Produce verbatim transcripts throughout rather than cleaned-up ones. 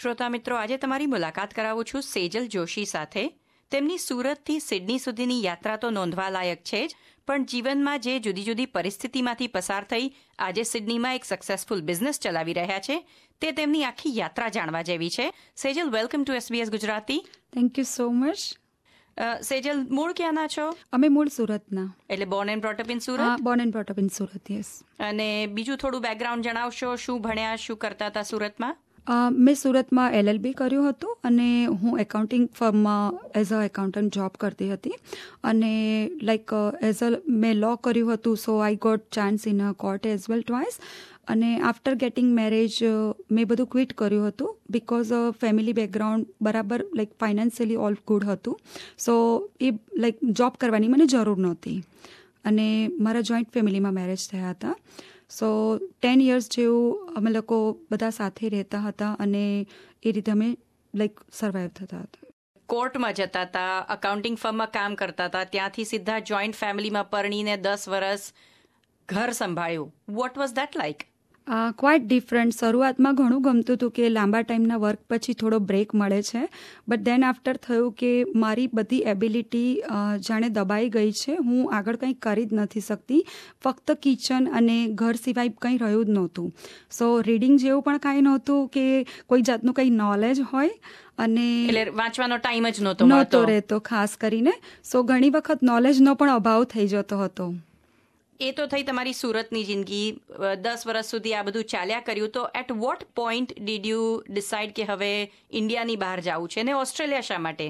શ્રોતા મિત્રો, આજે તમારી મુલાકાત કરાવું છું સેજલ જોશી સાથે. તેમની સુરતથી સિડની સુધીની યાત્રા તો નોંધવા લાયક છે જ, પણ જીવનમાં જે જુદી જુદી પરિસ્થિતિમાંથી પસાર થઈ આજે સિડનીમાં એક સક્સેસફુલ બિઝનેસ ચલાવી રહ્યા છે, તે તેમની આખી યાત્રા જાણવા જેવી છે. Sejal, welcome to SBS Gujarati. Thank you so much. Sejal, મૂળ ક્યાંના છો? અમે મૂળ સુરતના. એટલે born and brought up in Surat? Born and brought up in Surat, yes. અને બીજું થોડું બેકગ્રાઉન્ડ જણાવશો, શું ભણ્યા, શું કરતા હતા સુરતમાં? મેં સુરતમાં એલએલબી કર્યું હતું અને હું એકાઉન્ટિંગ ફર્મમાં એઝ અ એકાઉન્ટન્ટ જોબ કરતી હતી. અને લાઈક એઝ અ મેં લો કર્યું હતું, so I got chance in a court as well twice. અને આફ્ટર ગેટિંગ મેરેજ મેં બધું ક્વિટ કર્યું હતું બિકોઝ ફેમિલી બેકગ્રાઉન્ડ બરાબર લાઈક ફાઇનાન્શિયલી ઓલ ગુડ હતું. સો એ લાઈક જોબ કરવાની મને જરૂર નહોતી. અને મારા જોઈન્ટ ફેમિલીમાં મેરેજ થયા હતા. સો ટેન યર્સ જેવું અમે લોકો બધા સાથે રહેતા હતા અને એ રીતે અમે લાઈક સર્વાઈવ થતા હતા. કોર્ટમાં જતા હતા, અકાઉન્ટિંગ ફર્મમાં કામ કરતા હતા, ત્યાંથી સીધા જોઈન્ટ ફેમિલીમાં પરણીને દસ વર્ષ ઘર સંભાળ્યું. What was that like? Quite different. શરૂઆતમાં ઘણું ગમતું હતું કે લાંબા ટાઈમના વર્ક પછી થોડો બ્રેક મળે છે, બટ દેન આફ્ટર થયું કે મારી બધી એબિલિટી જાણે દબાઈ ગઈ છે, હું આગળ કંઈ કરી જ નથી શકતી. ફક્ત કિચન અને ઘર સિવાય કંઈ રહ્યું જ નહોતું. સો રીડિંગ જેવું પણ કાંઈ નહોતું કે કોઈ જાતનું કંઈ નોલેજ હોય. અને એટલે વાંચવાનો ટાઈમ જ નહોતો નહોતો રહેતો ખાસ કરીને. સો ઘણી વખત નોલેજનો પણ અભાવ થઈ જતો હતો. એ તો થઈ તમારી સુરતની જિંદગી. દસ વર્ષ સુધી આ બધું ચાલ્યા કર્યું. તો at what point did you decide કે હવે ઇન્ડિયાની બહાર જવું છે, ને ઓસ્ટ્રેલિયા શા માટે?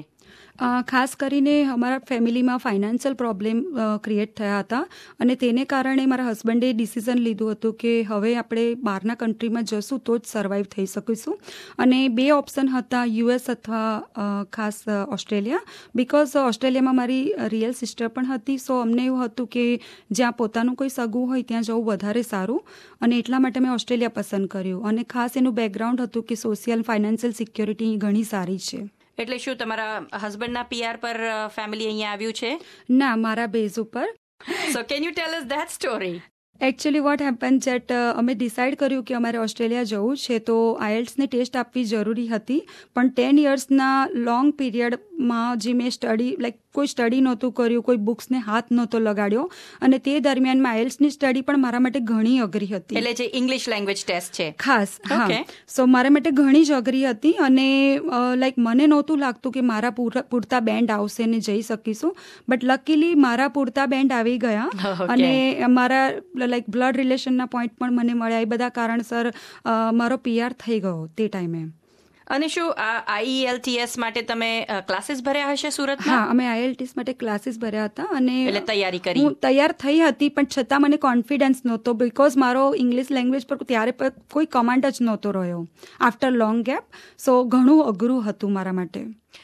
ખાસ કરીને અમારા ફેમિલીમાં ફાઇનાન્શિયલ પ્રોબ્લેમ ક્રિએટ થયા હતા અને તેને કારણે મારા હસબન્ડે ડિસિઝન લીધું હતું કે હવે આપણે બહારના કન્ટ્રીમાં જશું તો જ સર્વાઈવ થઈ શકીશું. અને બે ઓપ્શન હતા, યુએસ અથવા ખાસ ઓસ્ટ્રેલિયા. બિકોઝ ઓસ્ટ્રેલિયામાં મારી રિયલ સિસ્ટર પણ હતી. સો અમને એવું હતું કે જ્યાં પોતાનું કોઈ સગું હોય ત્યાં જવું વધારે સારું, અને એટલા માટે મેં ઓસ્ટ્રેલિયા પસંદ કર્યું. અને ખાસ એનું બેકગ્રાઉન્ડ હતું કે સોશિયલ ફાઇનાન્શિયલ સિક્યોરિટી ઘણી સારી છે. એટલે શું તમારા હસબન્ડના પીઆર પર ફેમિલી અહીંયા આવ્યું છે? ના, મારા બેઝ ઉપર. So can you tell us that story? Actually what happen જેટ અમે ડિસાઇડ કર્યું કે અમારે ઓસ્ટ્રેલિયા જવું છે, તો આઈએલ્ટ્સની ટેસ્ટ આપવી જરૂરી હતી. પણ ટેન યર્સના લોંગ પીરિયડમાં જે મેં સ્ટડી લાઈક કોઈ સ્ટડી નહોતું કર્યું, કોઈ બુક્સને હાથ નહોતો લગાડ્યો, અને તે દરમિયાનમાં આઈએલ્ટ્સની સ્ટડી પણ મારા માટે ઘણી અઘરી હતી. એટલે જે ઇંગ્લિશ લેંગ્વેજ ટેસ્ટ છે ખાસ. હા. સો મારા માટે ઘણી જ અઘરી હતી અને લાઈક મને નહોતું લાગતું કે મારા પૂરતા બેન્ડ આવશે ને જઈ શકીશું. બટ લકીલી મારા પૂરતા બેન્ડ આવી ગયા અને મારા લાઈક બ્લડ રિલેશનના પોઈન્ટ પણ મને મળ્યા. એ બધા કારણસર મારો પીઆર થઈ ગયો તે ટાઈમે. અને શું આ આઈએલટીએસ માટે તમે ક્લાસીસ ભર્યા હશે સુરતમાં? હા, અમે આઈએલટીએસ માટે ક્લાસીસ ભર્યા હતા અને એટલે તૈયારી કરી. હું તૈયાર થઈ હતી, પણ છતાં મને કોન્ફિડન્સ નહોતો બિકોઝ મારો ઇંગ્લિશ લેંગ્વેજ પર ત્યારે કોઈ કમાન્ડ જ નહોતો રહ્યો આફ્ટર લોંગ ગેપ. સો ઘણું અઘરું હતું મારા માટે.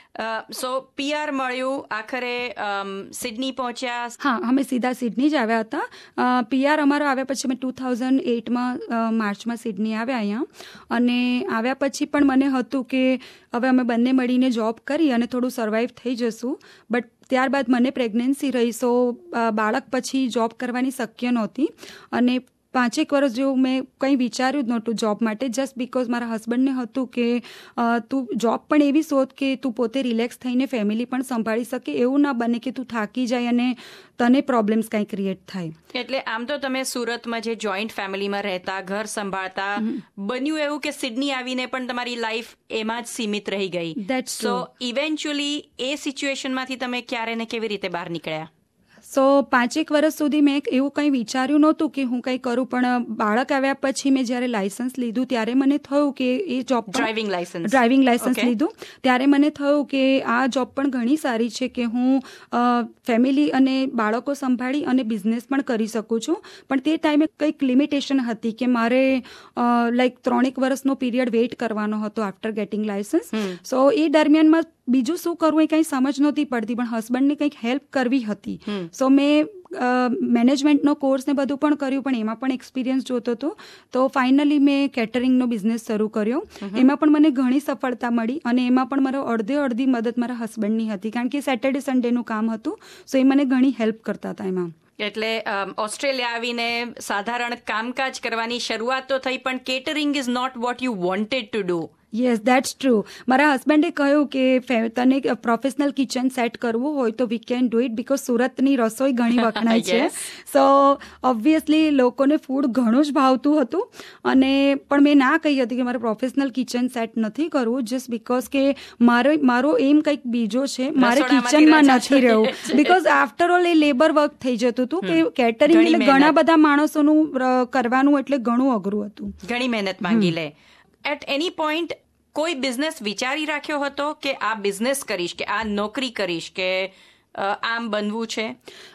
સો પીઆર મળ્યું, આખરે સિડની પહોંચ્યા? હા, અમે સીધા સિડની જ આવ્યા હતા. પીઆર અમારો આવ્યા પછી અમે ટુ થાઉઝન્ડ એઇટમાં માર્ચમાં સિડની આવ્યા અહીંયા. અને આવ્યા પછી પણ મને હતું કે હવે અમે બંને મળીને જોબ કરી અને થોડું સર્વાઈવ થઈ જશું. બટ ત્યારબાદ મને પ્રેગ્નન્સી રહી, સો બાળક પછી જોબ કરવાની શક્ય નહોતી. અને પાંચેક વર્ષ જેવું મેં કંઈ વિચાર્યું જ નહોતું જોબ માટે, જસ્ટ બિકોઝ મારા હસબન્ડને હતું કે તું જોબ પણ એવી શોધ કે તું પોતે રિલેક્સ થઈને ફેમિલી પણ સંભાળી શકે, એવું ના બને કે તું થાકી જાય અને તને પ્રોબ્લેમ્સ કંઈ ક્રિએટ થાય. એટલે આમ તો તમે સુરતમાં જે જોઈન્ટ ફેમિલીમાં રહેતા, ઘર સંભાળતા, બન્યું એવું કે સિડની આવીને પણ તમારી લાઈફ એમાં જ સીમિત રહી ગઈ. દેટ્સ સો ઇવેન્ચ્યુઅલી એ સિચ્યુએશનમાંથી તમે ક્યારે ને કેવી રીતે બહાર નીકળ્યા? સો પાંચેક વર્ષ સુધી મેં એવું કંઈ વિચાર્યું નહોતું કે હું કંઈ કરું, પણ બાળક આવ્યા પછી મેં જ્યારે લાયસન્સ લીધું ત્યારે મને થયું કે એ job driving licence driving licence લીધું ત્યારે મને થયું કે આ જોબ પણ ઘણી સારી છે કે હું ફેમિલી અને બાળકો સંભાળી અને બિઝનેસ પણ કરી શકું છું. પણ તે ટાઈમે કંઈક લિમિટેશન હતી કે મારે લાઈક ત્રણેક વર્ષનો પીરિયડ વેઇટ કરવાનો હતો આફ્ટર ગેટિંગ લાયસન્સ. સો એ દરમિયાનમાં બીજું શું કરવું એ કંઈ સમજ નહોતી પડતી, પણ હસબન્ડને કંઈક હેલ્પ કરવી હતી. સો મેં મેનેજમેન્ટનો કોર્સ ને બધું પણ કર્યું, પણ એમાં પણ એક્સપિરિયન્સ જોતો હતો. તો ફાઇનલી મેં કેટરિંગનો બિઝનેસ શરૂ કર્યો. એમાં પણ મને ઘણી સફળતા મળી અને એમાં પણ મારો અડધે અડધી મદદ મારા હસબન્ડની હતી, કારણ કે સેટરડે સન્ડેનું કામ હતું. સો એ મને ઘણી હેલ્પ કરતા હતા એમાં. એટલે ઓસ્ટ્રેલિયા આવીને સાધારણ કામકાજ કરવાની શરૂઆત તો થઈ, પણ catering is not what you wanted to do. Yes that's true. મારા હસબન્ડે કહ્યું કે તને પ્રોફેશનલ કિચન સેટ કરવું હોય તો we can do it, because સુરતની રસોઈ ઘણી વખણાય છે. સો ઓબ્વિયસલી લોકોને ફૂડ ઘણું જ ભાવતું હતું, અને પણ મેં ના કહી હતી કે મારે પ્રોફેશનલ કિચન સેટ નથી કરવું, જસ્ટ બીકોઝ કે મારો મારો એમ કંઈક બીજો છે, મારે કિચનમાં નથી રહેવું. Because after all a labour work થઈ જતું હતું કે કેટરિંગ એટલે ઘણા બધા માણસોનું કરવાનું, એટલે ઘણું અઘરું હતું, ઘણી મહેનત માંગી લે. એટ એની પોઈન્ટ કોઈ બિઝનેસ વિચારી રાખ્યો હતો કે આ બિઝનેસ કરીશ, કે આ નોકરી કરીશ, કે આમ બનવું છે?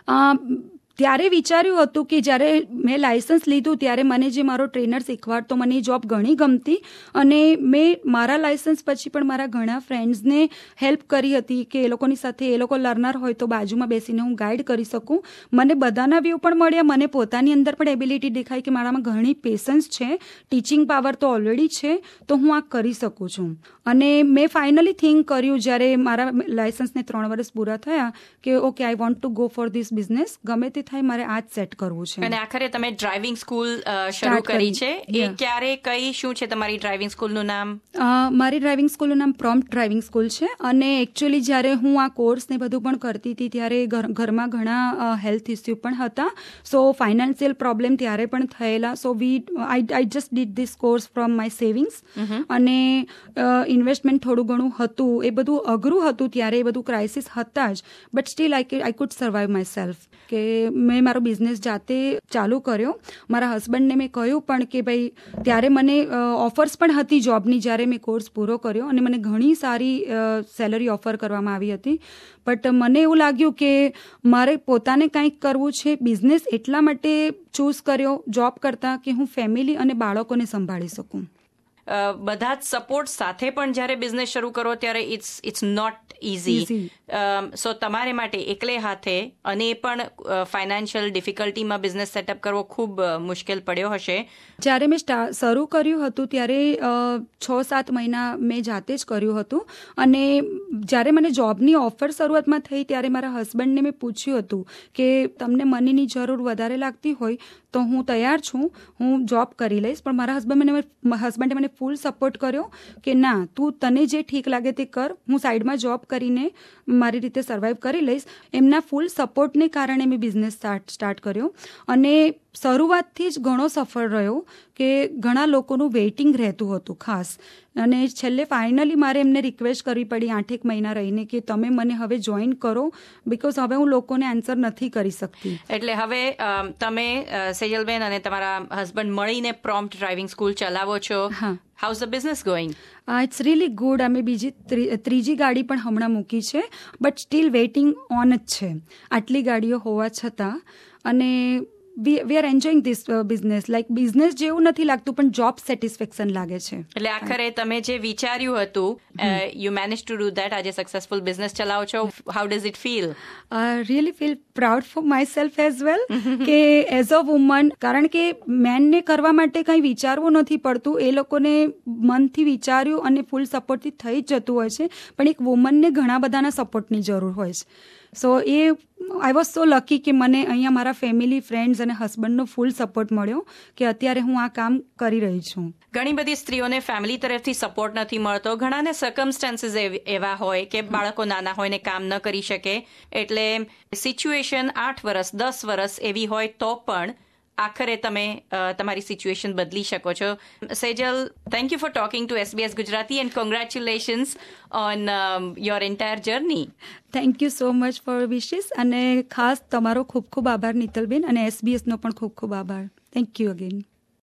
ત્યારે વિચાર્યું હતું કે જ્યારે મેં લાયસન્સ લીધું ત્યારે મને જે મારો ટ્રેનર શીખવાડતો, મને એ જોબ ઘણી ગમતી, અને મેં મારા લાયસન્સ પછી પણ મારા ઘણા ફ્રેન્ડ્સને હેલ્પ કરી હતી કે એ લોકોની સાથે, એ લોકો લર્નર હોય તો બાજુમાં બેસીને હું ગાઈડ કરી શકું. મને બધાના વ્યૂ પણ મળ્યા, મને પોતાની અંદર પણ એબિલિટી દેખાય કે મારામાં ઘણી પેશન્સ છે, ટીચિંગ પાવર તો ઓલરેડી છે, તો હું આ કરી શકું છું. અને મેં ફાઇનલી થિંક કર્યું જ્યારે મારા લાયસન્સને ત્રણ વર્ષ પૂરા થયા કે okay I want to go for this business, ગમે તે થાય મારે આ જ સેટ કરવું છે. અને આખરે તમે ડ્રાઇવિંગ સ્કૂલ શરૂ કરી છે. એ ક્યારે, કઈ, શું છે તમારી ડ્રાઇવિંગ સ્કૂલનું નામ? મારી ડ્રાઇવિંગ સ્કૂલનું નામ પ્રોમ્પ્ટ ડ્રાઇવિંગ સ્કૂલ છે. અને એકચ્યુઅલી જ્યારે હું આ કોર્સ ને બધું પણ કરતી હતી ત્યારે ઘરમાં ઘણા હેલ્થ ઇસ્યુ પણ હતા, સો ફાઇનાન્શિયલ પ્રોબ્લેમ ત્યારે પણ થયેલા. So we I I just did this course from my savings, અને ઇન્વેસ્ટમેન્ટ થોડું ઘણું હતું, એ બધું અઘરું હતું ત્યારે, એ બધું ક્રાઇસિસ હતા જ, but still I I could survive myself. કે મેં મારો બિઝનેસ જાતે ચાલુ કર્યો. મારા હસબન્ડને મેં કહ્યું પણ કે ભાઈ, ત્યારે મને ઓફર્સ પણ હતી જોબની જ્યારે મેં કોર્સ પૂરો કર્યો, અને મને ઘણી સારી સેલરી ઓફર કરવામાં આવી હતી, બટ મને એવું લાગ્યું કે મારે પોતાને કંઈક કરવું છે. બિઝનેસ એટલા માટે ચૂઝ કર્યો જોબ કરતાં કે હું ફેમિલી અને બાળકોને સંભાળી શકું. બધા જ સપોર્ટ સાથે પણ જ્યારે બિઝનેસ શરૂ કરો ત્યારે it's it's not easy. So તમારે માટે એકલે હાથે, અને એ પણ ફાઇનાન્શિયલ ડિફિકલ્ટીમાં બિઝનેસ સેટઅપ કરવો ખૂબ મુશ્કેલ પડ્યો હશે. જ્યારે મેં શરૂ કર્યું હતું ત્યારે છ સાત મહિના મેં જાતે જ કર્યું હતું, અને જ્યારે મને જોબની ઓફર શરૂઆતમાં થઈ ત્યારે મારા હસબન્ડને મેં પૂછ્યું હતું કે તમને મનીની જરૂર વધારે લાગતી હોય તો હું તૈયાર છું, હું જોબ કરી લઈશ. પણ મારા હસબન્ડ મને હસબન્ડે મને ફૂલ સપોર્ટ કર્યો કે ના, તું તને જે ઠીક લાગે તે કર, હું સાઈડમાં જોબ કરીને મારી રીતે સર્વાઈવ કરી લઈશ. એમના ફૂલ સપોર્ટને કારણે મેં બિઝનેસ સ્ટાર્ટ સ્ટાર્ટ કર્યો, અને શરૂઆતથી જ ઘણો સફળ રહ્યો કે ઘણા લોકોનું વેઇટિંગ રહેતું હતું ખાસ, અને છેલ્લે ફાઇનલી મારે એમને રિક્વેસ્ટ કરવી પડી આઠેક મહિના રહીને કે તમે મને હવે જોઈન કરો, બિકોઝ હવે હું લોકોને આન્સર નથી કરી શકતી. એટલે હવે તમે સેજલબેન અને તમારા હસબન્ડ મળીને પ્રોમ્પ્ટ ડ્રાઇવિંગ સ્કૂલ ચલાવો છો. How's the business going? It's really good. અમે બીજી ત્રીજી ગાડી પણ હમણાં મૂકી છે, બટ સ્ટીલ વેઇટિંગ ઓન જ છે આટલી ગાડીઓ હોવા છતાં. અને we we are enjoying this business. Like business જેવું નથી લાગતું, પણ જોબ સેટિસ્ફેક્શન લાગે છે. એટલે આખરે તમે જે વિચાર્યું હતું, you manage to do that. આજે સક્સેસફુલ બિઝનેસ ચલાવો છો. How does it feel? Really feel proud for myself as well, કે એઝ અ વુમન, કારણ કે મેનને કરવા માટે કંઈ વિચારવું નથી પડતું, એ લોકોને મનથી વિચાર્યું અને ફૂલ સપોર્ટથી થઈ જ જતું હોય છે, પણ એક વુમનને ઘણા બધાના સપોર્ટની જરૂર હોય છે. સો એ આઈ વોઝ સો લકી કે મને અહીંયા મારા ફેમિલી, ફ્રેન્ડ્સ અને હસબન્ડનો ફૂલ સપોર્ટ મળ્યો કે અત્યારે હું આ કામ કરી રહી છું. ઘણી બધી સ્ત્રીઓને ફેમિલી તરફથી સપોર્ટ નથી મળતો, ઘણાને સર્કમસ્ટાન્સીસ એવા હોય કે બાળકો નાના હોય ને કામ ન કરી શકે, એટલે સિચ્યુએશન આઠ વર્ષ દસ વર્ષ એવી હોય તો પણ આખરે તમે તમારી સિચ્યુએશન બદલી શકો છો. Sejal, thank you for talking to SBS Gujarati and congratulations on your entire journey. Thank you so much for wishes, અને ખાસ તમારો ખૂબ ખૂબ આભાર નીતલબેન, અને એસબીએસનો પણ ખૂબ ખૂબ આભાર. Thank you again.